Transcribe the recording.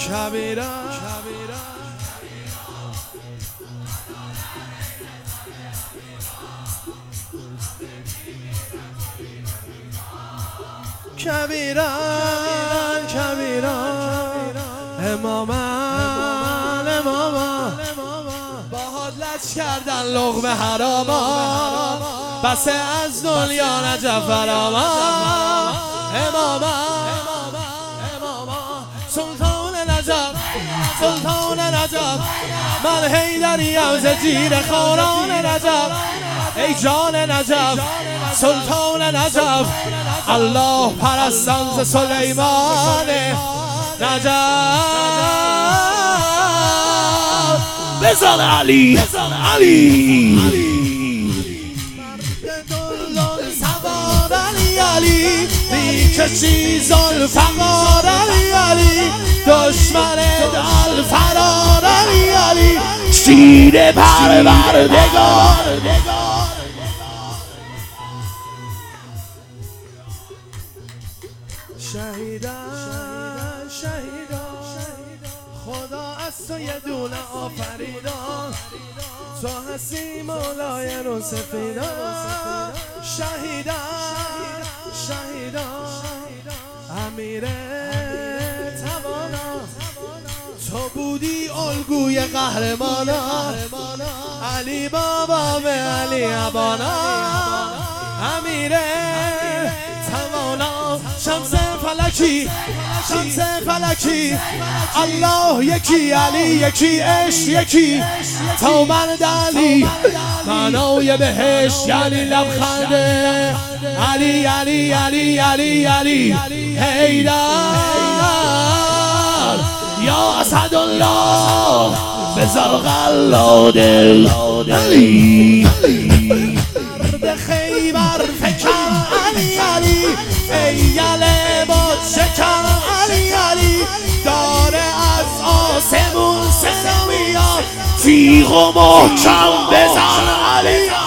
کبیرا کبیرا کبیرا امامان امامان باهات لج کردن لقمه حراما بس از دنیا نجف فراما امامان سلطان نجف سلطان نجف من حیدریم ز زیر خوران نجف ای جان نجف سلطان نجف الله پرستان ز سلیمان نجف بزن علی علی سوار علی علی میکشی ذوالفقار علی علی دشمن دل فرار علی علی شیر پروردگار شهیدان خدا از تو یه دونه آفریدان تو هستی مولای رو سفیدان شهیدان امیر توانا تو بودی الگوی قهرمانا علی بابا به علی ابانا امیر توانا شمس فلکی الله یکی علی یکی عشق یکی تا من علی معنای بهش یعنی لبخنده علی علی علی علی علی حیدر یا اسدالله بزار قلاد علی به خیبر فکن علی علی ای یله باد شکن علی علی داره از آسمون صدا میاد تیغ و محکم بزن علی